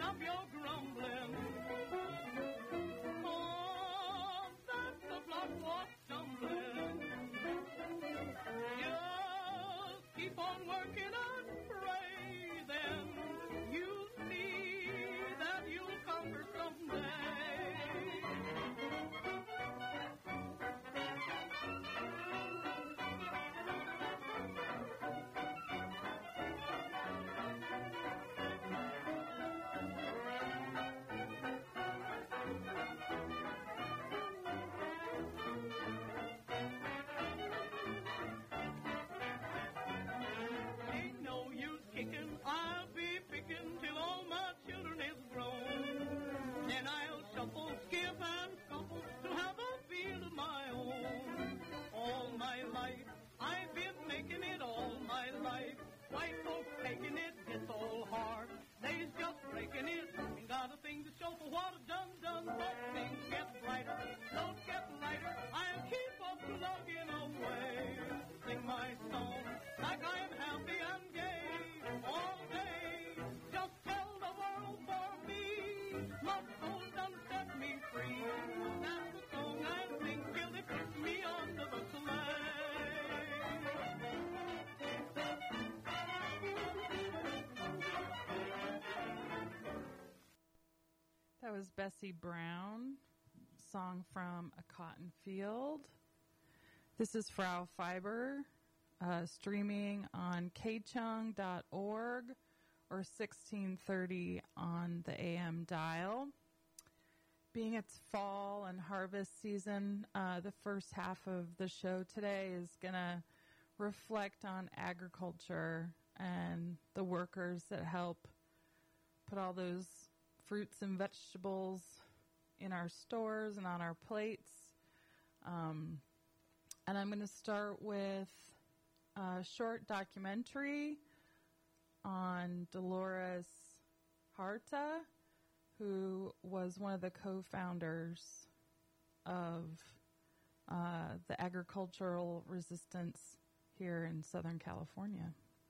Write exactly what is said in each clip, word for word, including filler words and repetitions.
stop your grumbling. Oh, that the block was stumbling. Just keep on working and pray, then you see that you'll conquer someday. Ain't no use kicking, I'll be picking till all my children is grown. Then I'll shuffle, skip, and scuffle to have a field of my own. All my life, I've been making it all my life. White folks taking it, it's all hard. They's just breaking it, ain't got a thing to show for what I've done, done. But things get brighter, those get lighter. I'll keep up plugging away. Sing my song like I am happy and gay all day. Just tell the world for me, my soul done set me free. That's the song I sing till they put me under the sleigh. That was Bessie Brown, song from A Cotton Field. This is Frau Fiber, uh, streaming on k chung dot org or sixteen thirty on the A M dial. Being it's fall and harvest season, uh, the first half of the show today is going to reflect on agriculture and the workers that help put all those fruits and vegetables in our stores and on our plates. Um, and I'm going to start with a short documentary on Dolores Huerta, who was one of the co-founders of uh, the agricultural resistance here in Southern California.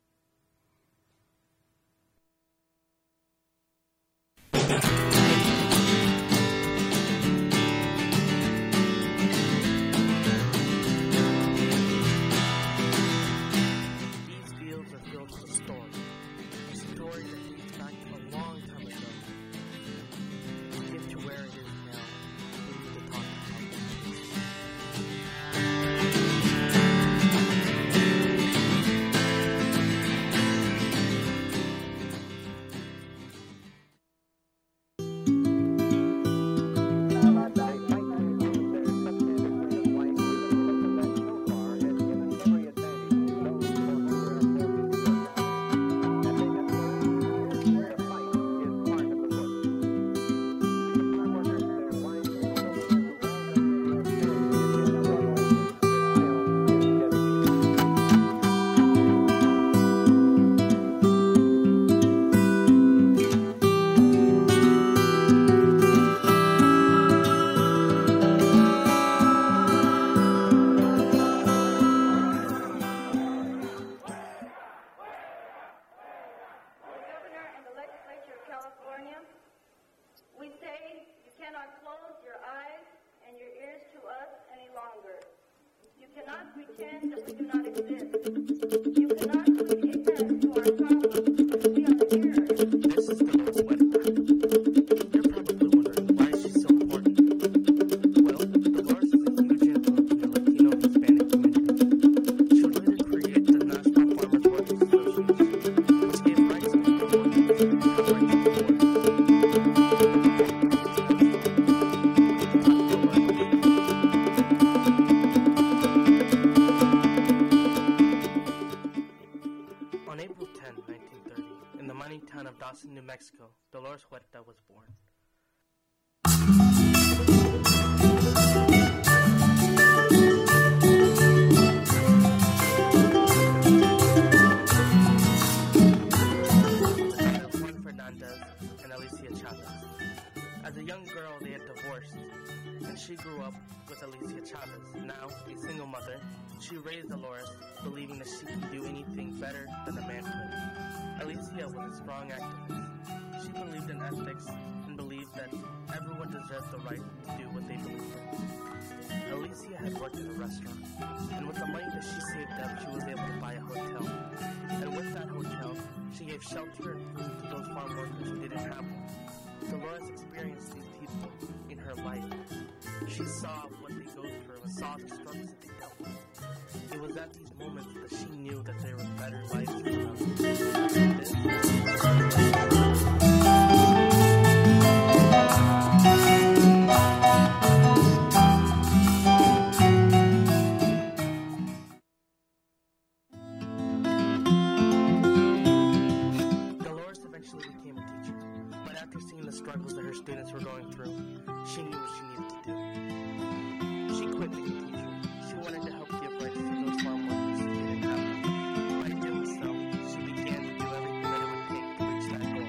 New Mexico, Dolores Huerta was born. Juan Fernandez and Alicia Chavez. As a young girl, they had divorced, and she grew up with Alicia Chavez. Now, a single mother, she raised Dolores, believing that she could do anything better than a man could. Alicia was a strong activist. She believed in ethics and believed that everyone deserved the right to do what they believed in. Alicia had worked in a restaurant, and with the money that she saved up, she was able to buy a hotel. And with that hotel, she gave shelter and food to those farm workers who didn't have one. Dolores experienced these people in her life. She saw what they go through and saw the struggles that they dealt with. It was at these moments that she knew that there was better life for them. Dolores eventually became a teacher, but after seeing the struggles that her students were going through, she knew what she needed to do. She quit being a teacher. She wanted to help give rights to those farm workers who didn't have them. By doing so, she began to do everything that it would take to reach that goal.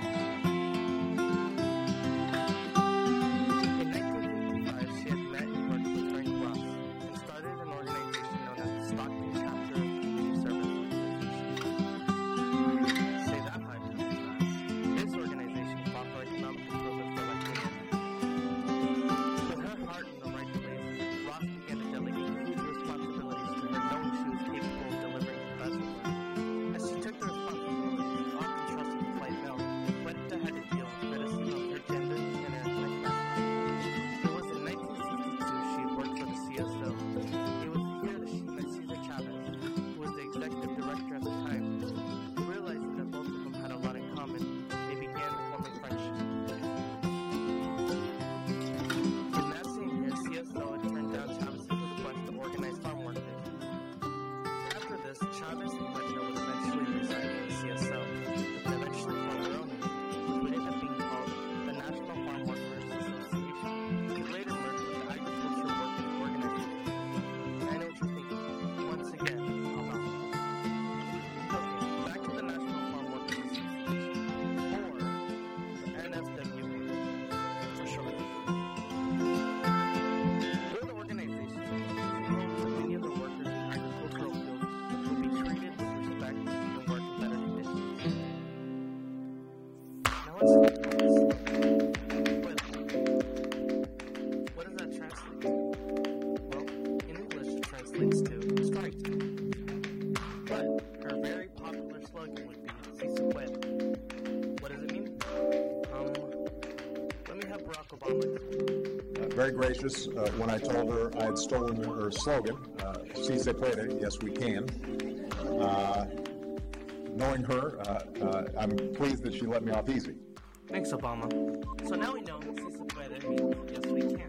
In nineteen fifty-five, she had met and worked with Frank Ross and started an organization known as the Stockton Chapter of Community Service Organization. Say that five times fast. This organization fought for economic improvement for Latinos. With her heart in the right place, Ross began to delegate huge responsibilities to her, knowing she was capable of delivering the best work. As she took the responsibility, often trusted the white male, Huerta had to deal with criticism of her gender and her ethnic background. It was in nineteen sixty-two she had worked for the C S O. It was here that she met Cesar Chavez, who was the executive director at the time. Realizing that both of them had a lot in common, they began to form a friendship. In that same year, C S O had turned down Chavez's request to organize farm workers. After this, Chavez and Huerta would eventually resign from the C S O, and eventually form their own union, which would end up being called the National Farm Workers Association. It later merged with the Agricultural Workers Organization. I know what you're thinking. Once again, how about Okay, back to the National Farm Workers Association, or the N F W A for short. Through the organization, she hoped that many of the workers in agricultural fields would be treated with respect and work in better conditions. Now let's look at this. What, what does that translate to? Well, in English it translates to strike. But her very popular slogan would be "Si se puede." What does it mean? Um, let me have Barack Obama explain. Uh, very gracious uh, when I told her I had stolen her slogan, uh, "Si se puede," yes we can. Uh, knowing her, uh, uh, I'm pleased that she let me off easy. Thanks, Obama. So now we know "Si se puede" means yes we can.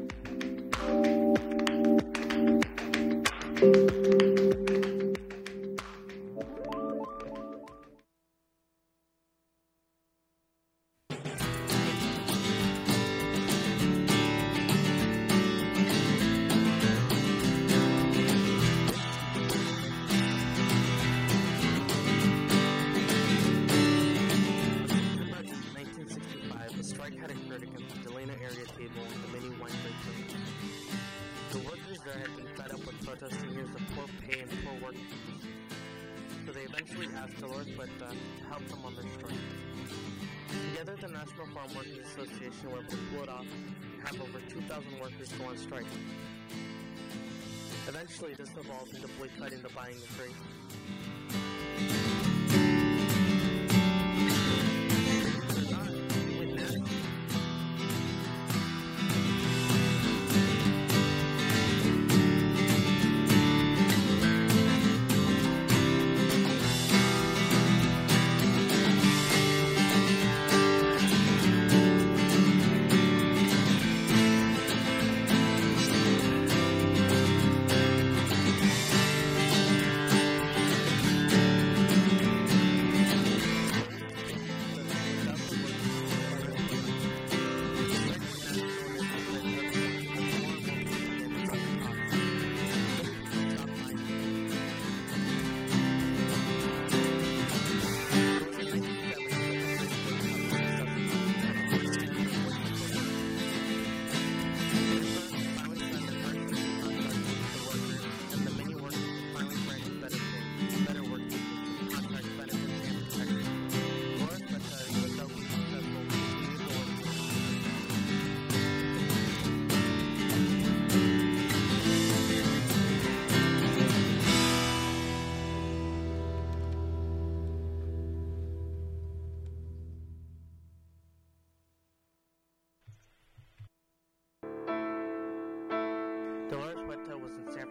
In nineteen sixty-five, a strike had occurred against the Delano area table and the many wine drinkers. The workers there had been fed up with protesting years of poor pay and poor work conditions. So they eventually asked Dolores Huerta to help them on their strike. Together, the National Farm Workers Association were able to pull it off and have over two thousand workers go on strike. Eventually, this evolved into boycotting the buying of grain.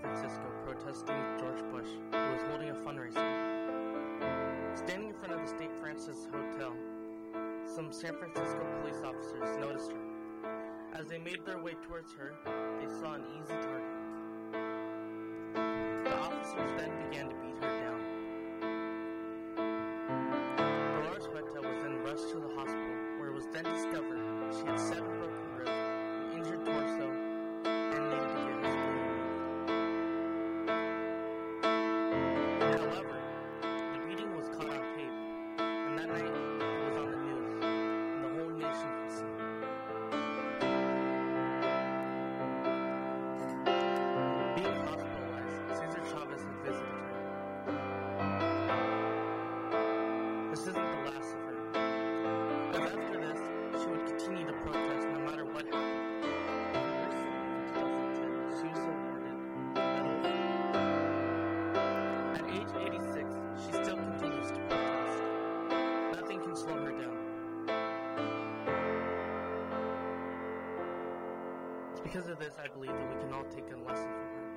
Francisco protesting George Bush, who was holding a fundraiser. Standing in front of the State Francis Hotel, some San Francisco police officers noticed her. As they made their way towards her, they saw an easy target. The officers then began to beat her down. Dolores Huerta was then rushed to the hospital, where it was then discovered she had seven broken ribs, an injured torso, and needed to get her spleen removed. However, the beating was caught on tape, and that night it was on the news, and the whole nation could see it. Being hospitalized, Cesar Chavez had visited her. This isn't the last of her, as after this, she would continue to protest no matter what happened. She was awarded the Medal of Freedom. At age eighty-six, she still continues to protest. Nothing can slow her down. It's because of this I believe that we can all take a lesson from her.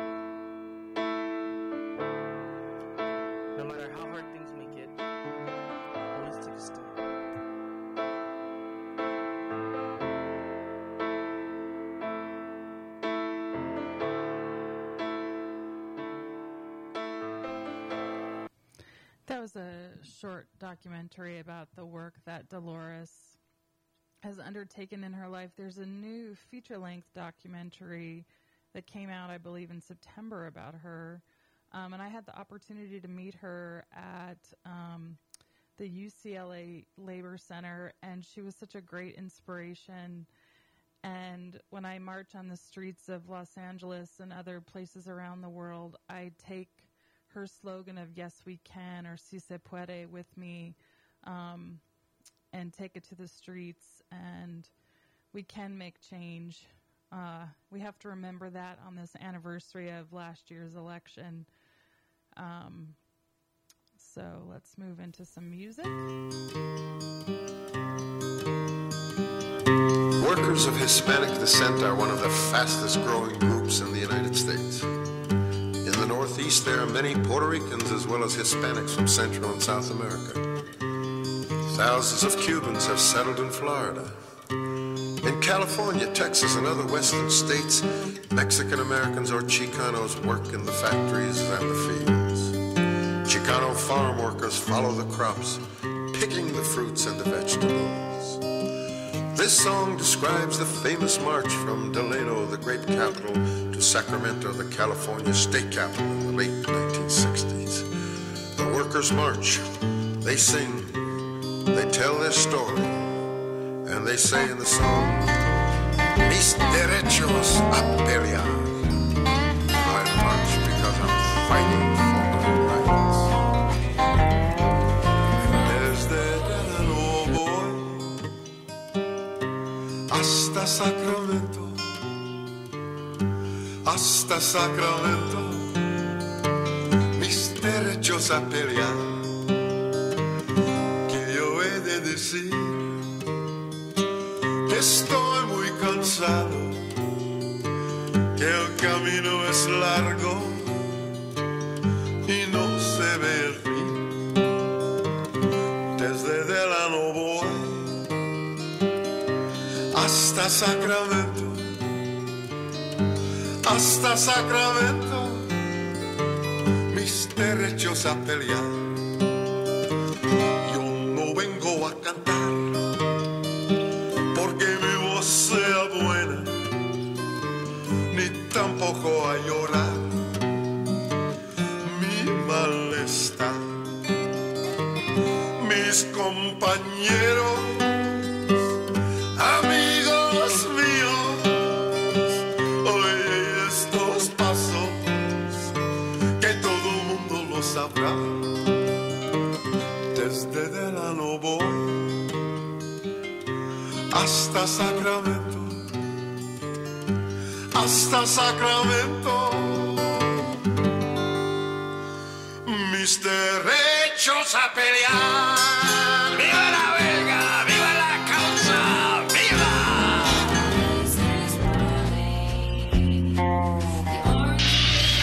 No matter how hard things may get, always take a stand. That was a short documentary about the work that Dolores has undertaken in her life. There's a new feature-length documentary that came out, I believe, in September about her. Um, and I had the opportunity to meet her at um, the U C L A Labor Center, and she was such a great inspiration. And when I march on the streets of Los Angeles and other places around the world, I take her slogan of "Yes, we can" or "Si se puede" with me, um, and take it to the streets, and we can make change. Uh, we have to remember that on this anniversary of last year's election. Um, so let's move into some music. Workers of Hispanic descent are one of the fastest growing groups in the United States. In the Northeast, there are many Puerto Ricans as well as Hispanics from Central and South America. Thousands of Cubans have settled in Florida. In California, Texas, and other western states, Mexican Americans or Chicanos work in the factories and the fields. Chicano farm workers follow the crops, picking the fruits and the vegetables. This song describes the famous march from Delano, the grape capital, to Sacramento, the California state capital, in the late nineteen sixties. The workers march, they sing, they tell their story, and they say in the song, "Mis derechos a pelear." I march because I'm fighting for my rights. Desde Delano, boy, hasta Sacramento, hasta Sacramento, mis derechos a pelear. Que yo he de decir que estoy muy cansado, que el camino es largo y no se ve el fin. Desde Delano voy hasta Sacramento, hasta Sacramento, mis derechos a pelear. Yo no vengo a cantar porque mi voz sea buena, ni tampoco a llorar mi malestar. Mis compañeros, amigos míos, oye estos pasos que todo el mundo lo sabrá. Desde Delano voy hasta Sacramento, hasta Sacramento, mis derechos a pelear. ¡Viva la huelga! ¡Viva la causa! ¡Viva! The orange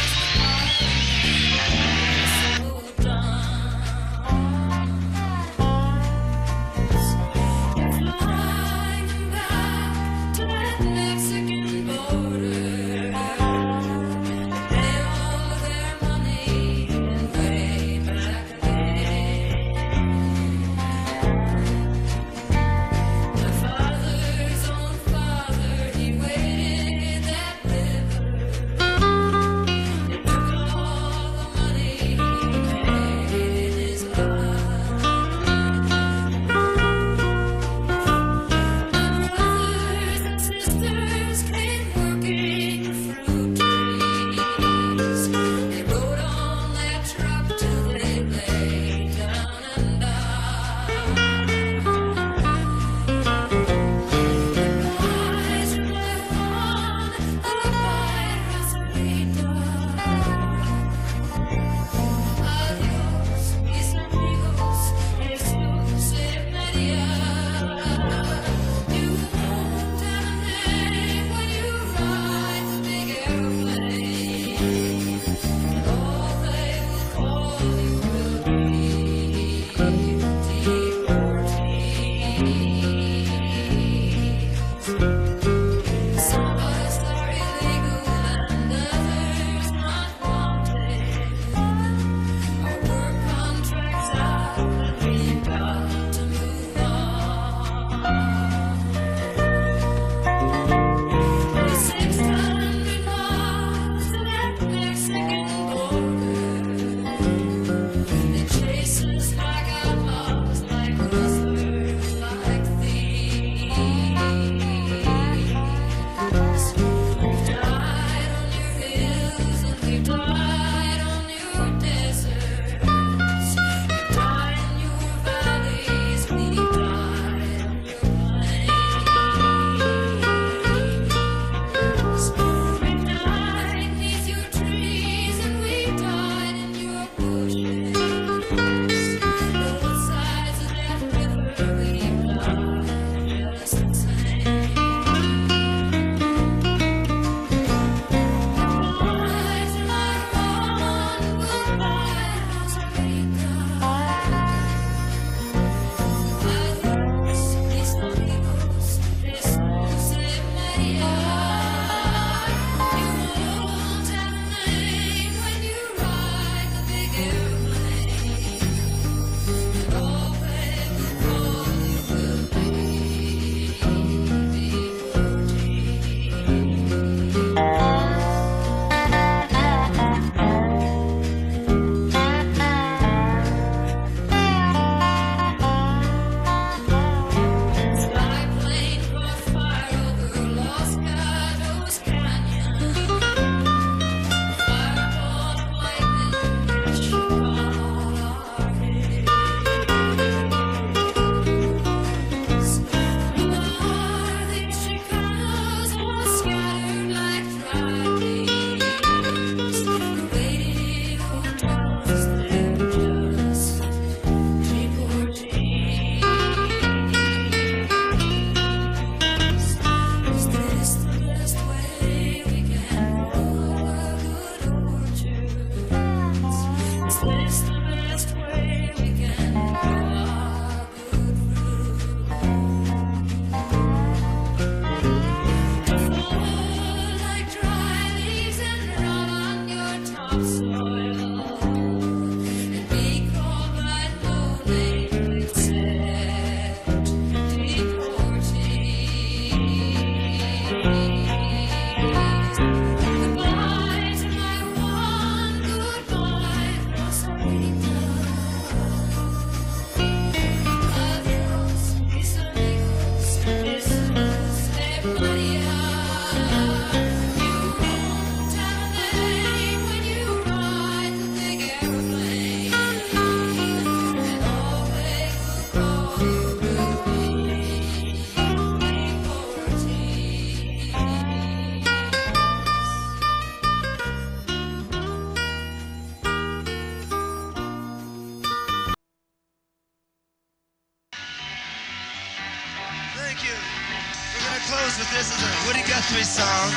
but this is a Woody Guthrie song.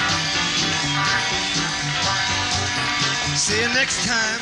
See you next time.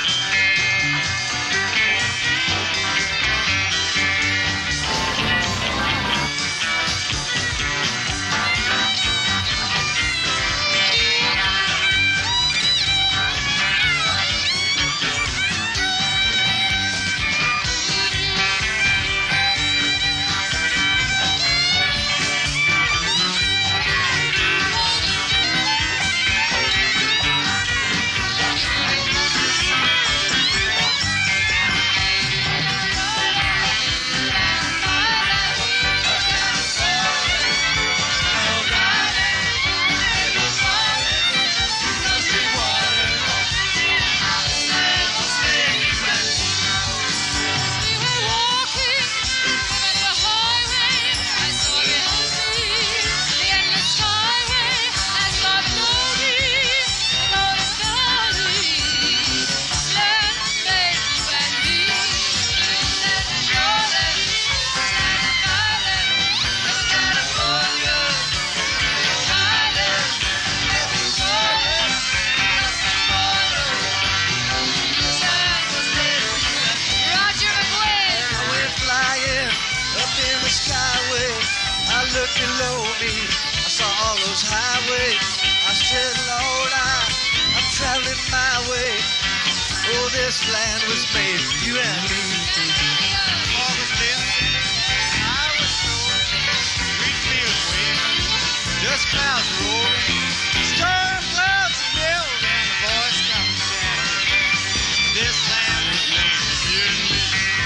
Below me, I saw all those highways. I said, Lord, I, I'm traveling my way. Oh, this land was made for you and me. August tenth, I was snoring, wheat fields waving, dust clouds rolling, storm clouds build, and the boys come chanting. This land was made for you and me.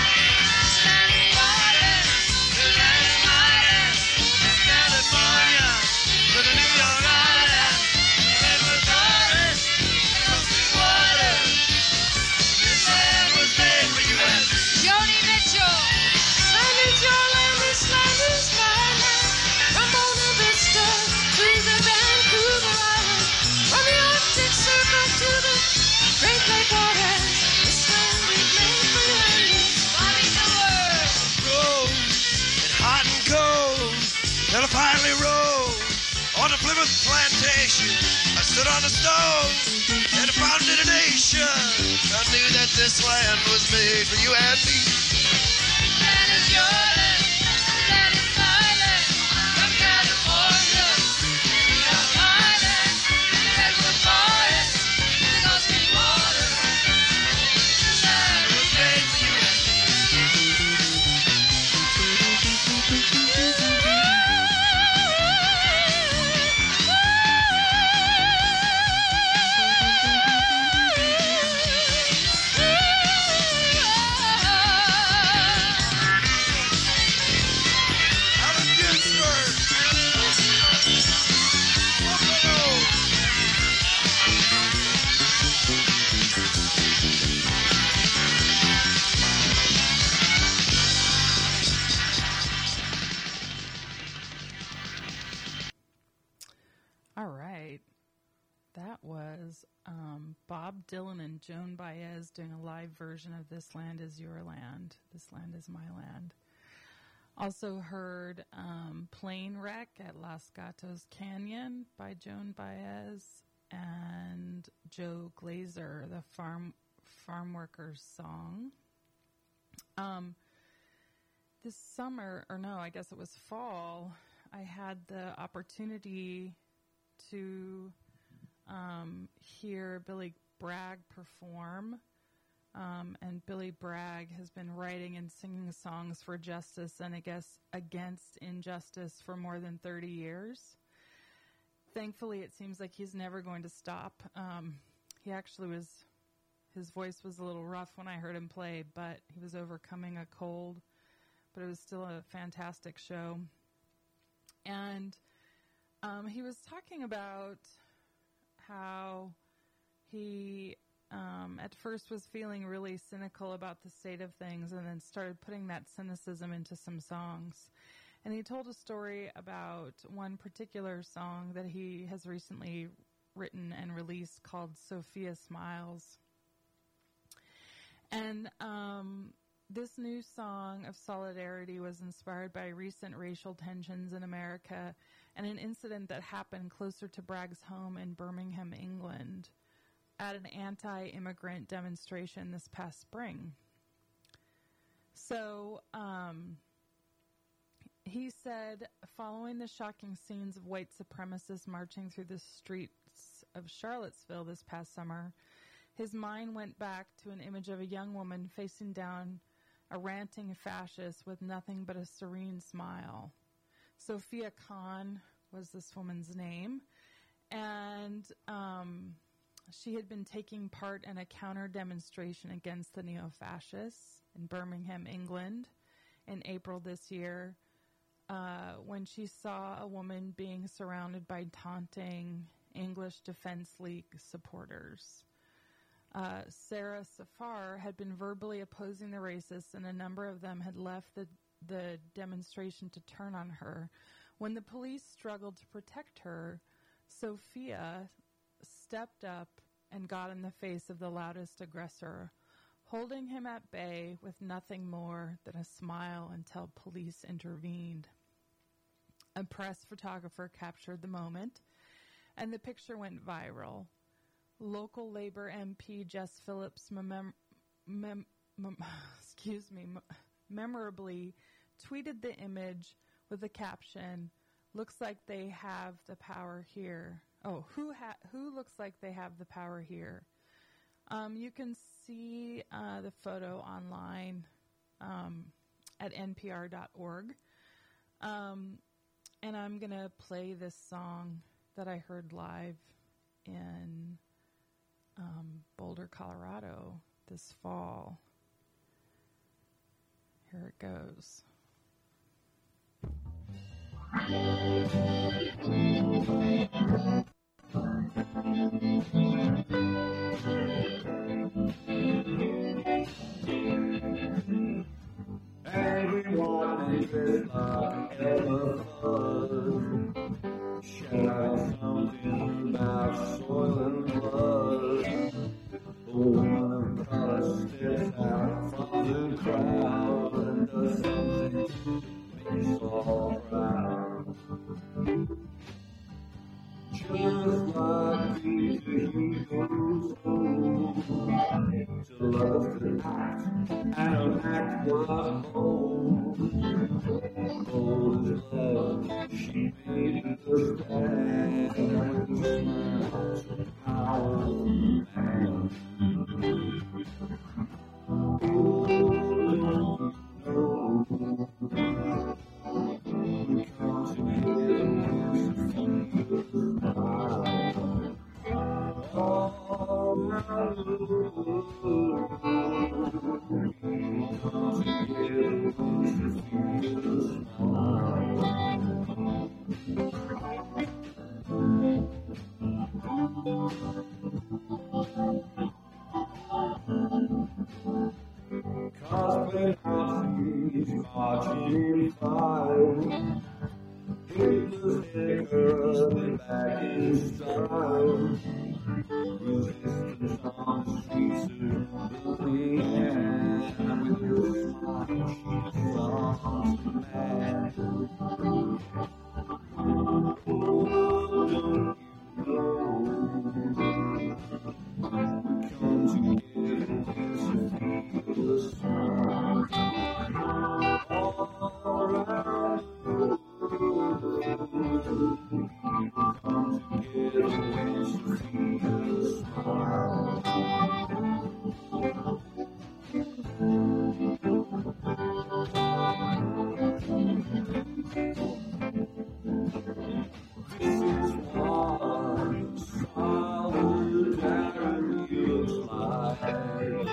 Till I finally rode on the Plymouth plantation. I stood on the stone and I founded a nation. I knew that this land was made for you and me. Land is your land, land is my land. From California to Long Island, the redwood forest, the Gulf Stream water. This land was made for you and me. Bob Dylan and Joan Baez doing a live version of This Land Is Your Land, This Land Is My Land. Also heard um, Plane Wreck at Los Gatos Canyon by Joan Baez and Joe Glazer, the farm farm workers song. Um, this summer, or no, I guess it was fall, I had the opportunity to um, hear Billy Bragg perform. Um, and Billy Bragg has been writing and singing songs for justice and I guess against injustice for more than thirty years. Thankfully, it seems like he's never going to stop. Um, he actually was, his voice was a little rough when I heard him play, but he was overcoming a cold. But it was still a fantastic show. And um, he was talking about how he um, at first was feeling really cynical about the state of things and then started putting that cynicism into some songs. And he told a story about one particular song that he has recently written and released called Sophia Smiles. And um, this new song of solidarity was inspired by recent racial tensions in America and an incident that happened closer to Bragg's home in Birmingham, England, at an anti-immigrant demonstration this past spring. So, um, he said, following the shocking scenes of white supremacists marching through the streets of Charlottesville this past summer, his mind went back to an image of a young woman facing down a ranting fascist with nothing but a serene smile. Sophia Khan was this woman's name, and um, she had been taking part in a counter demonstration against the neo-fascists in Birmingham, England, in April this year, uh, when she saw a woman being surrounded by taunting English Defence League supporters. Uh, Sarah Safar had been verbally opposing the racists, and a number of them had left the, the demonstration to turn on her. When the police struggled to protect her, Sophia stepped up and got in the face of the loudest aggressor, holding him at bay with nothing more than a smile until police intervened. A press photographer captured the moment, and the picture went viral. Local Labor M P Jess Phillips mem- mem- mem- excuse me, m- memorably tweeted the image with the caption, "Looks like they have the power here." Oh, who ha- who looks like they have the power here? Um, you can see uh, the photo online um, at N P R dot org. Um, and I'm going to play this song that I heard live in um, Boulder, Colorado this fall. Here it goes. Everyone is just like elephant. Shout something about soil and blood. The woman of color steps out from the crowd and does something to make us all proud. Just like Peter, he goes home to love to act and act was bold. Bold as love, she made the stand and with the smiles of power of man. Oh, don't you know, we come together with the smile. All around the world, we come together with the smile. Cosplay Nazis marching fire. Hitler's Hitler back in style. Resistance on the streets of Louisiana. With her smile, she songs to man. Oh, don't you know? Come together to feel the sun. All around the world. Come together to feel the smile. This is what solidarity looks like.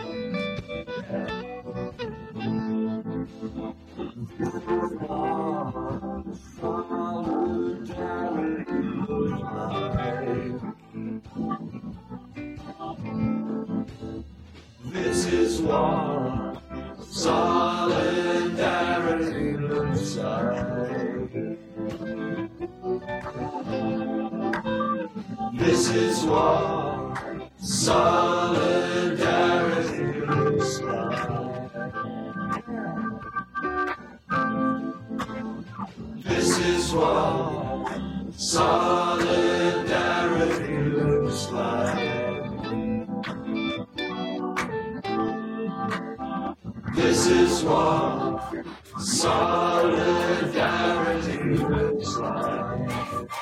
This is what solidarity looks like. This is what solidarity looks like. This is what solidarity looks like. This is what This is what solidarity looks like.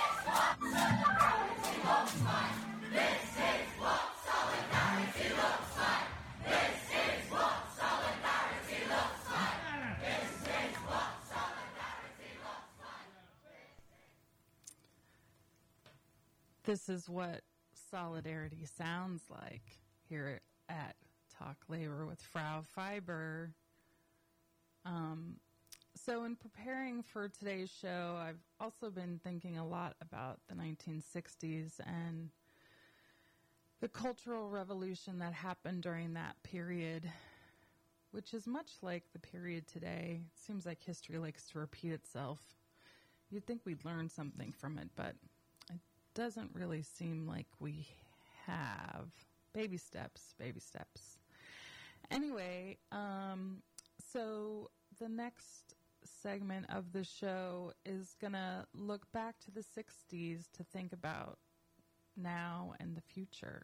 This is what solidarity sounds like here at Talk Labor with Frau Fiber. Um, so in preparing for today's show, I've also been thinking a lot about the nineteen sixties and the cultural revolution that happened during that period, which is much like the period today. It seems like history likes to repeat itself. You'd think we'd learn something from it, but it doesn't really seem like we have. Baby steps, baby steps. Anyway, um, so the next segment of the show is going to look back to the sixties to think about now and the future.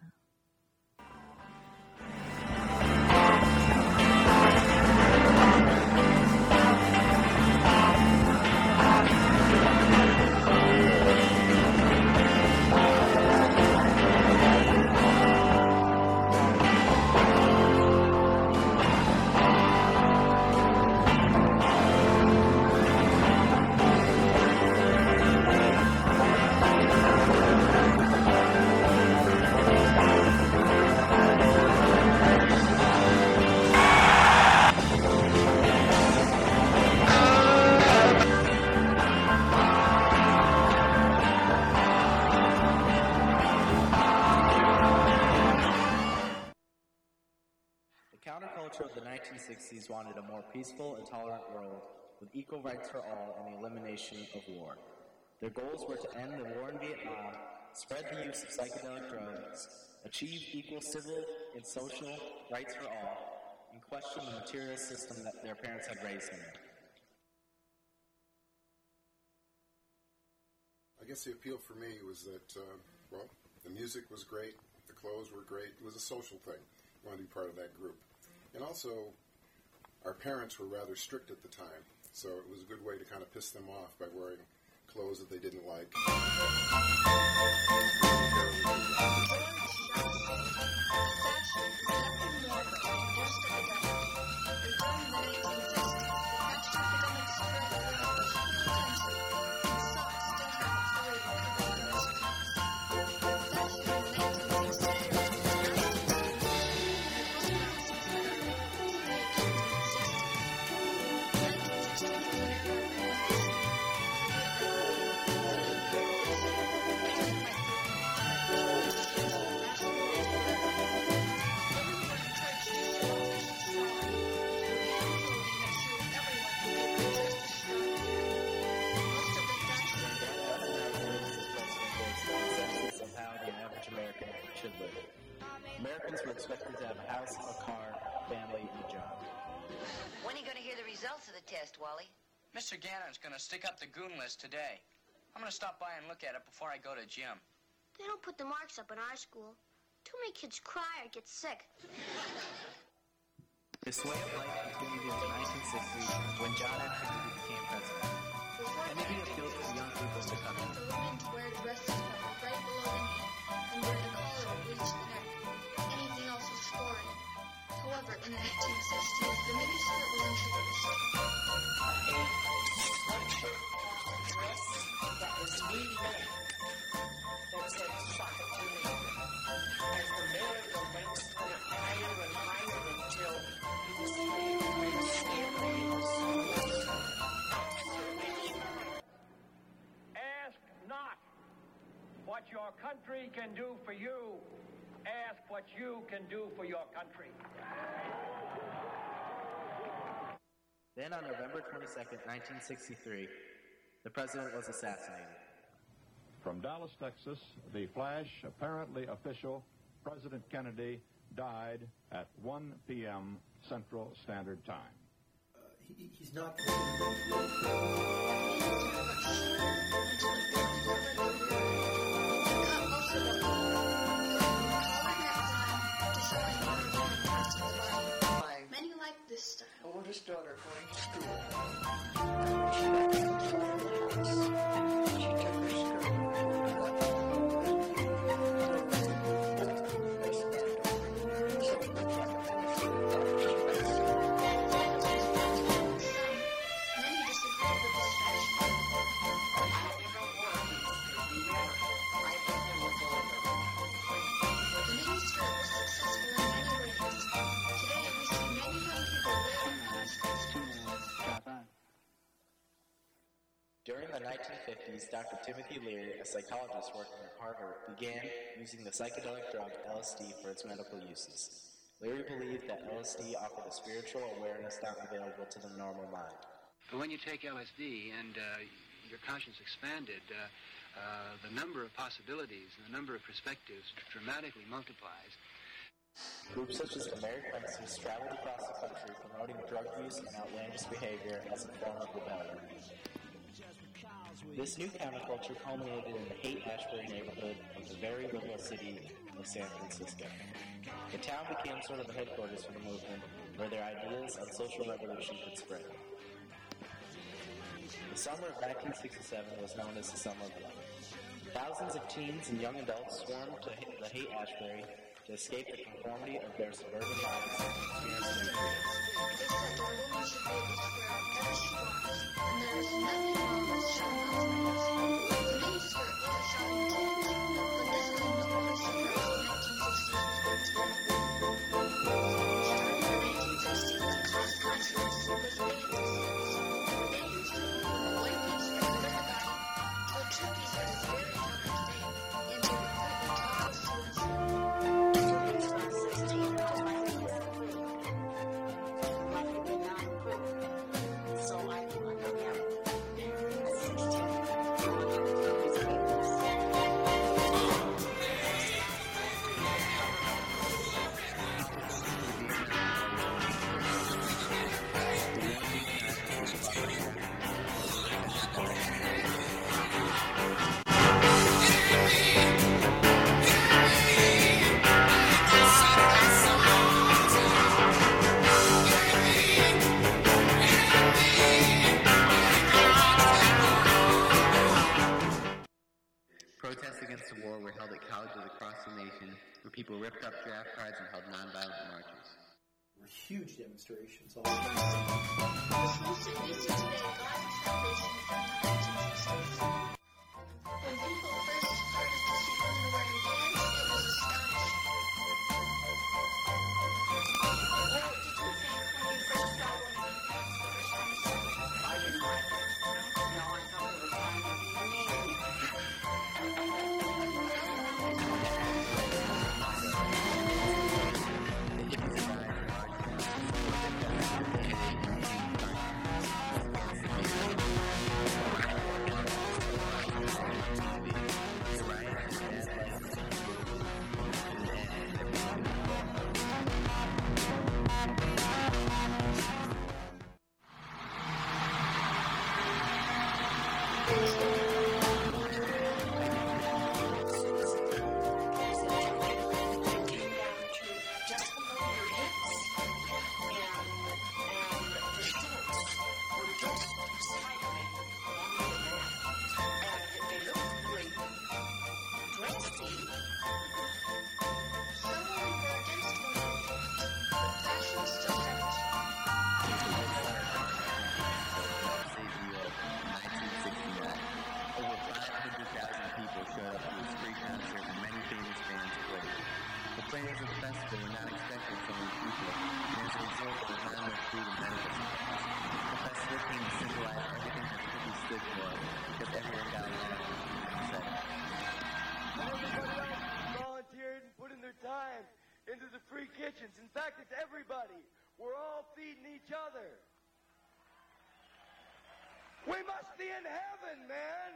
Of the nineteen sixties wanted a more peaceful and tolerant world with equal rights for all and the elimination of war. Their goals were to end the war in Vietnam, spread the use of psychedelic drugs, achieve equal civil and social rights for all, and question the material system that their parents had raised them in. I guess the appeal for me was that, uh, well, the music was great, the clothes were great. It was a social thing. I wanted to be part of that group. And also, our parents were rather strict at the time, so it was a good way to kind of piss them off by wearing clothes that they didn't like. Americans were expected to have a house, a car, family, and a job. When are you going to hear the results of the test, Wally? Mister Gannon's going to stick up the goon list today. I'm going to stop by and look at it before I go to gym. They don't put the marks up in our school. Too many kids cry or get sick. This way of life continued into the nineteen sixties when John F. Kennedy became president. Kennedy appealed to young people to come in. The women's wear dresses covered right below the knee and wear the collar that reached the neck. Anything else was foreign. However, in the nineteen sixties, the miniskirt was introduced. A sweatshirt dress that was really made that said soccer to me. As the miracle went higher and higher until it was Ask not what your country can do for you. Ask what you can do for your country. Then on November twenty-second, nineteen sixty-three, the president was assassinated. From Dallas, Texas, the flash, apparently official, President Kennedy died at one p.m. Central Standard Time. Uh, he, he's not... Many like this style. Oldest daughter going to school. She got to the house. She took her skirt. During the nineteen fifties, Doctor Timothy Leary, a psychologist working at Harvard, began using the psychedelic drug L S D for its medical uses. Leary believed that L S D offered a spiritual awareness not available to the normal mind. But when you take L S D and uh, your conscience expanded, uh, uh, the number of possibilities and the number of perspectives dramatically multiplies. Groups such as the Married Princes traveled across the country promoting drug use and outlandish behavior as a form of rebellion. This new counterculture culminated in the Haight-Ashbury neighborhood of the very liberal city of San Francisco. The town became sort of the headquarters for the movement, where their ideas on social revolution could spread. The summer of nineteen sixty-seven was known as the Summer of Love. Thousands of teens and young adults swarmed to the Haight-Ashbury to escape the conformity of their suburban lives and experience new freedoms. They said that a woman should be able to wear whatever she wants, and there is nothing wrong with showing off things. The miniskirt was a shocking change, but this isn't the only surprise the nineteen sixties was going to bring. Starting in the nineteen sixties, class consciousness was big in the cities. They used to white miniskirts with the guy told troopies that it's very common today, and they would quickly talk to students. So I wonder him. Protests against the war were held at colleges across the nation, where people ripped up draft cards and held nonviolent marches. There were huge demonstrations all over the country. This music we see today got its foundation from the nineteen sixties. When people first started to see women wearing pants, it was astonishing. What did you think when you first saw women in pants the first time you saw them? I didn't like it. No, I thought it was kind of mean. Players of the festival were not expected from these people, and as a result, there was not enough food and medicine. The festival came to symbolize everything that cookies stood for, because everyone got along and said it. Everybody else volunteered and put in their time into the free kitchens. In fact, it's everybody. We're all feeding each other. We must be in heaven, man.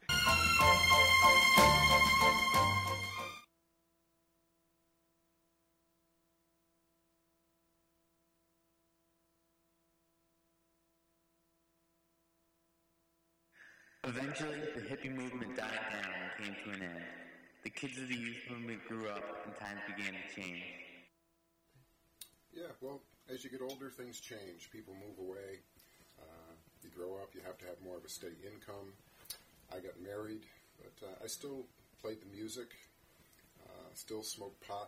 Eventually, the hippie movement died down and came to an end. The kids of the youth movement grew up and times began to change. Yeah. well, as you get older, things change. People move away. Uh, you grow up. You have to have more of a steady income. I got married, but uh, I still played the music, uh, still smoked pot.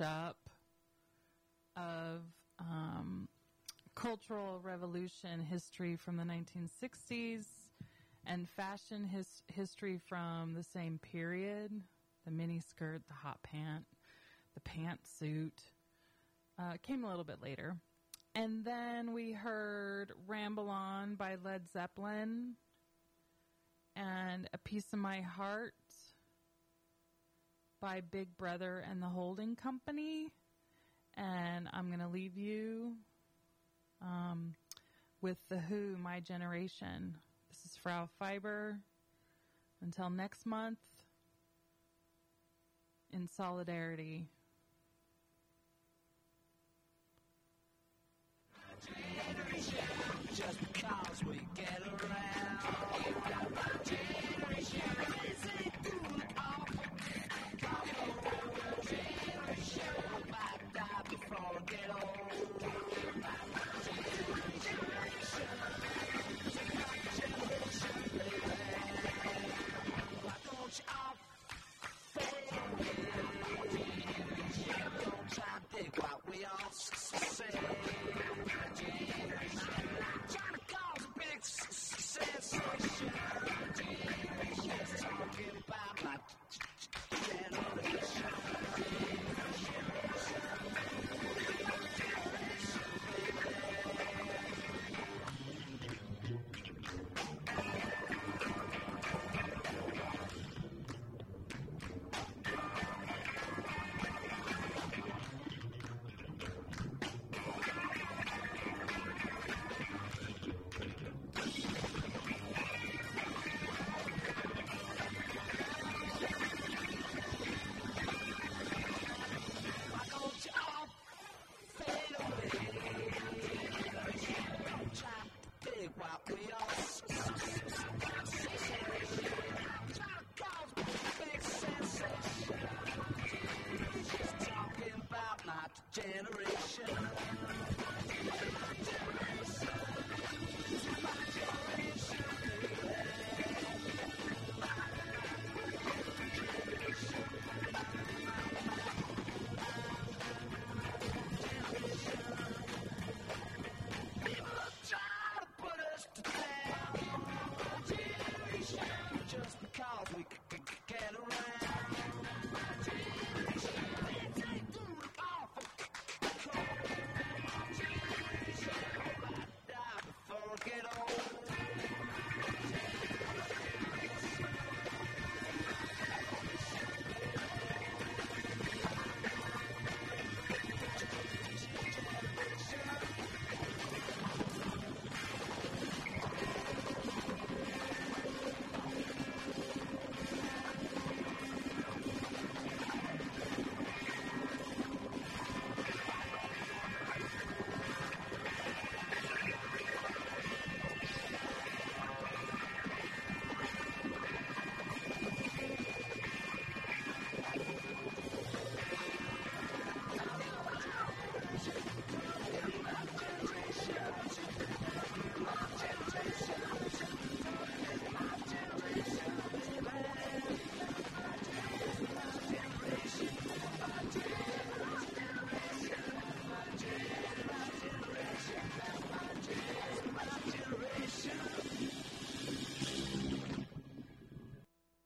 mashup of um, cultural revolution history from the nineteen sixties and fashion his- history from the same period. The miniskirt, the hot pant, the pantsuit. Uh, came a little bit later. And then we heard Ramble On by Led Zeppelin and A Piece of My Heart by Big Brother and the Holding Company. And I'm going to leave you um, with The Who, My Generation. This is Frau Fiber. Until next month, in solidarity. Just because we get around, my generation is cool off. Generation might die before I get old. My generation, generation, baby. Why don't you all fade away? Don't try to dig what we all say. Trying to cause a big sensation. Just talking about my generation. What we are.